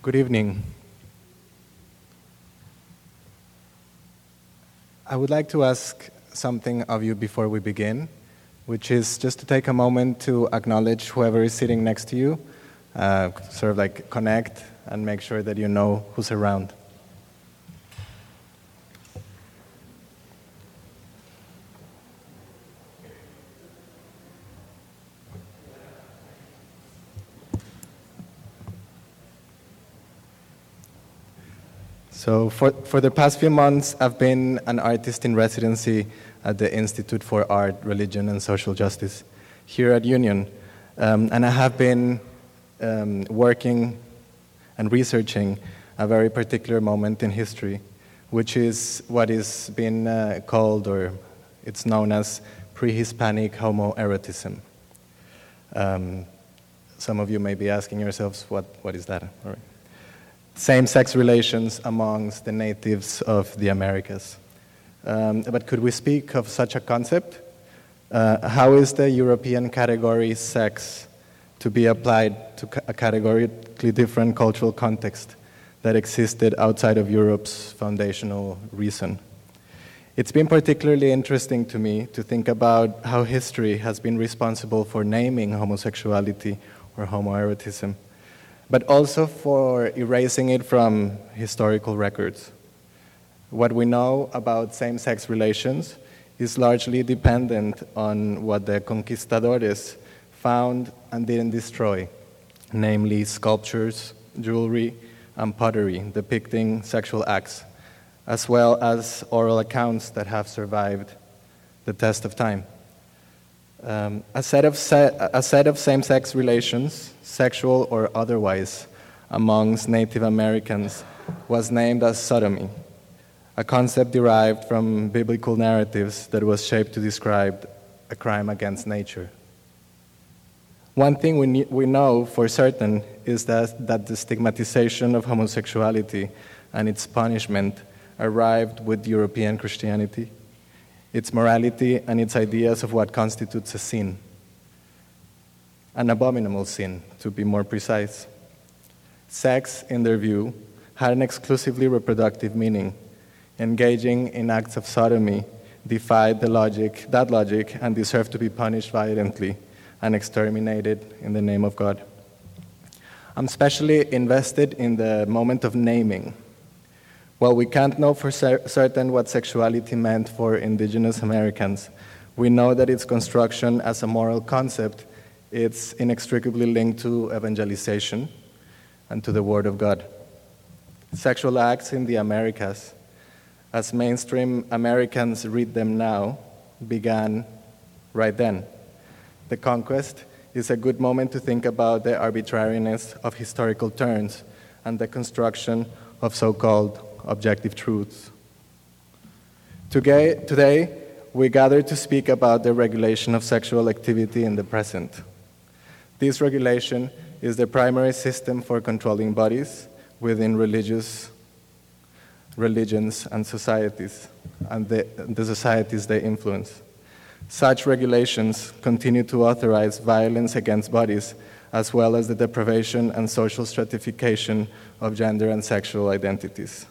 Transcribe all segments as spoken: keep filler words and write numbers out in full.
Good evening. I would like to ask something of you before we begin, which is just to take a moment to acknowledge whoever is sitting next to you, uh, sort of like connect and make sure that you know who's around. So for, for the past few months, I've been an artist in residency at the Institute for Art, Religion, and Social Justice here at Union. Um, and I have been um, working and researching a very particular moment in history, which is what is being uh, called, or it's known as, pre-Hispanic homoerotism. Um, some of you may be asking yourselves, what, what is that? All right. Same-sex relations amongst the natives of the Americas. Um, but could we speak of such a concept? Uh, how is the European category sex to be applied to a categorically different cultural context that existed outside of Europe's foundational reason? It's been particularly interesting to me to think about how history has been responsible for naming homosexuality or homoerotism, but also for erasing it from historical records. What we know about same-sex relations is largely dependent on what the conquistadores found and didn't destroy, namely sculptures, jewelry, and pottery depicting sexual acts, as well as oral accounts that have survived the test of time. Um, a, set of se- a set of same-sex relations, sexual or otherwise, amongst Native Americans was named as sodomy, a concept derived from biblical narratives that was shaped to describe a crime against nature. One thing we, ne- we know for certain is that, that the stigmatization of homosexuality and its punishment arrived with European Christianity, its morality, and its ideas of what constitutes a sin. An abominable sin, to be more precise. Sex, in their view, had an exclusively reproductive meaning. Engaging in acts of sodomy defied the logic, that logic, and deserved to be punished violently and exterminated in the name of God. I'm especially invested in the moment of naming. While we can't know for cer- certain what sexuality meant for indigenous Americans, we know that its construction as a moral concept is inextricably linked to evangelization and to the Word of God. Sexual acts in the Americas, as mainstream Americans read them now, began right then. The conquest is a good moment to think about the arbitrariness of historical turns and the construction of so-called objective truths. Today, today, we gather to speak about the regulation of sexual activity in the present. This regulation is the primary system for controlling bodies within religious religions and societies, and the, the societies they influence. Such regulations continue to authorize violence against bodies, as well as the deprivation and social stratification of gender and sexual identities.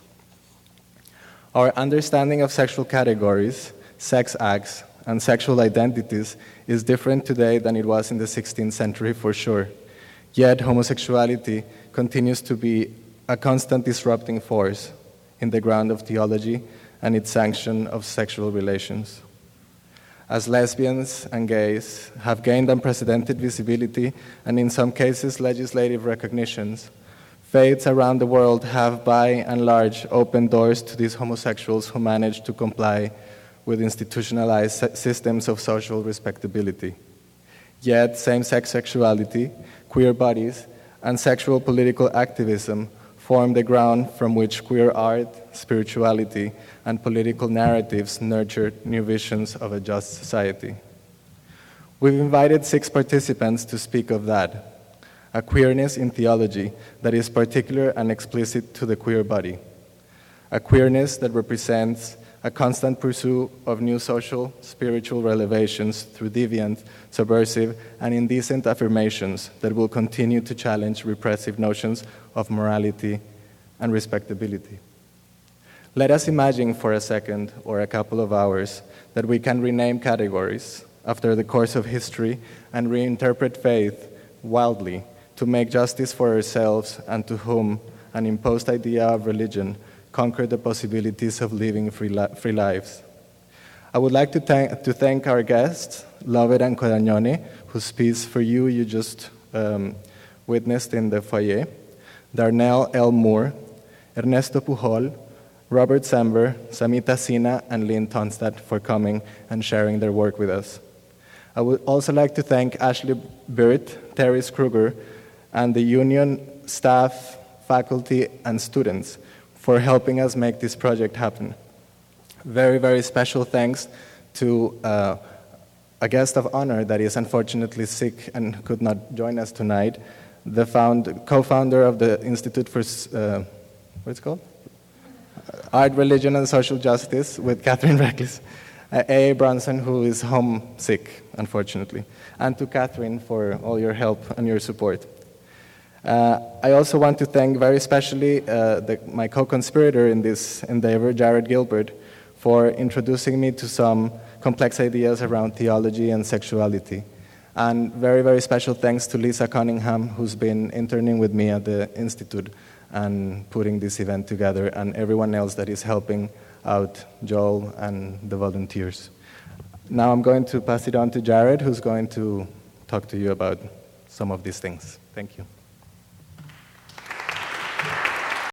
Our understanding of sexual categories, sex acts, and sexual identities is different today than it was in the sixteenth century for sure. Yet homosexuality continues to be a constant disrupting force in the ground of theology and its sanction of sexual relations. As lesbians and gays have gained unprecedented visibility and in some cases legislative recognitions, faiths around the world have by and large opened doors to these homosexuals who manage to comply with institutionalized systems of social respectability. Yet same-sex sexuality, queer bodies, and sexual political activism form the ground from which queer art, spirituality, and political narratives nurture new visions of a just society. We've invited six participants to speak of that. A queerness in theology that is particular and explicit to the queer body. A queerness that represents a constant pursuit of new social, spiritual revelations through deviant, subversive, and indecent affirmations that will continue to challenge repressive notions of morality and respectability. Let us imagine for a second or a couple of hours that we can rename categories after the course of history and reinterpret faith wildly to make justice for ourselves and to whom an imposed idea of religion conquer the possibilities of living free, li free lives. I would like to thank, to thank our guests, Lovett and Codagnone, whose piece for you you just um, witnessed in the foyer, Darnell L. Moore, Ernesto Pujol, Robert Sember, Samita Sina, and Lynn Tonstad for coming and sharing their work with us. I would also like to thank Ashley Burt, Terry Kruger, and the union staff, faculty, and students for helping us make this project happen. Very, very special thanks to uh, a guest of honor that is unfortunately sick and could not join us tonight, the co-founder of the Institute for, uh, what's it called? Art, Religion, and Social Justice with Catherine Reckless, uh, A A. Bronson, who is homesick, unfortunately, and to Catherine for all your help and your support. Uh, I also want to thank very specially uh, the, my co-conspirator in this endeavor, Jared Gilbert, for introducing me to some complex ideas around theology and sexuality. And very, very special thanks to Lisa Cunningham, who's been interning with me at the Institute and putting this event together, and everyone else that is helping out Joel and the volunteers. Now I'm going to pass it on to Jared, who's going to talk to you about some of these things. Thank you.